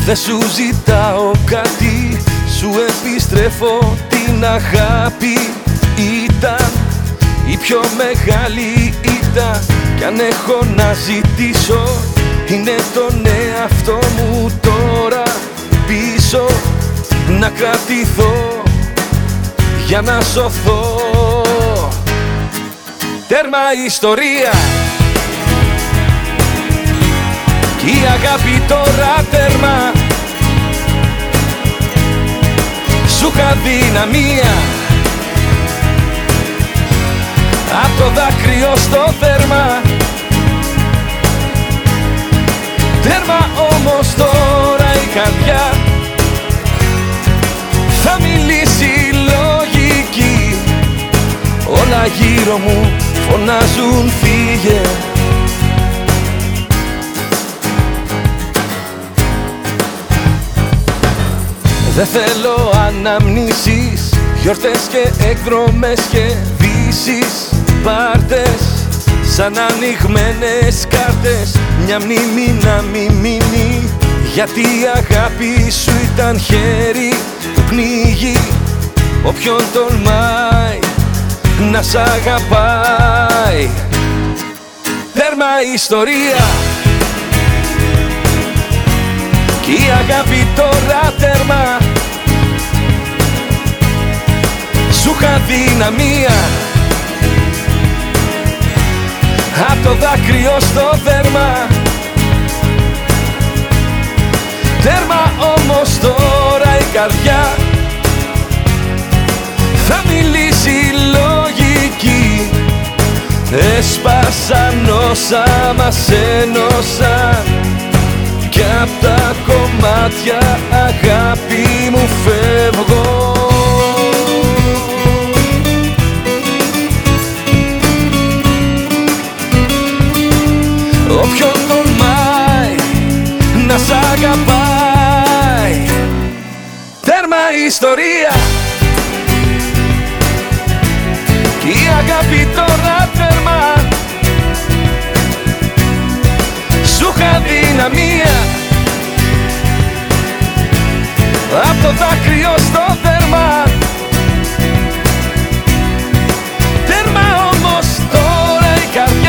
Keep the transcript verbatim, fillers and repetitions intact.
Δε σου ζητάω κάτι, σου επιστρέφω την αγάπη. Ήταν η πιο μεγάλη ήττα κι αν έχω να ζητήσω είναι τον εαυτό μου τώρα πίσω. Να κρατηθώ για να σωθώ. Τέρμα ιστορία κι η αγάπη τώρα τέρμα. Σου είχα δυναμία απ' το δάκρυο στο δέρμα. Τέρμα όμως τώρα η καρδιά θα μιλήσει λογική. Όλα γύρω μου φωνάζουν φύγε. Δεν θέλω αναμνήσεις, γιορτές και εκδρομές και δύσεις. Πάρτες σαν ανοιγμένες κάρτες, μια μνήμη να μη μείνει. Γιατί η αγάπη σου ήταν χέρι που πνίγει. Όποιον τολμάει να σ' αγαπάει. Τέρμα ιστορία κι η αγάπη τώρα τέρμα. Σου είχα δυναμία απ' το δάκρυο στο δέρμα. Τέρμα όμως τώρα η καρδιά θα μιλήσει λογική. Έσπασαν όσα μας ένωσαν κι απ' τα κομμάτια αγάπη μου φεύγω. Όποιον τολμάει να σ' αγαπάει. Τέρμα ιστορία κι η αγάπη τώρα τέρμα. Σου είχα δυναμία απ' το δάκρυο στο δέρμα. Τέρμα όμως τώρα η καρδιά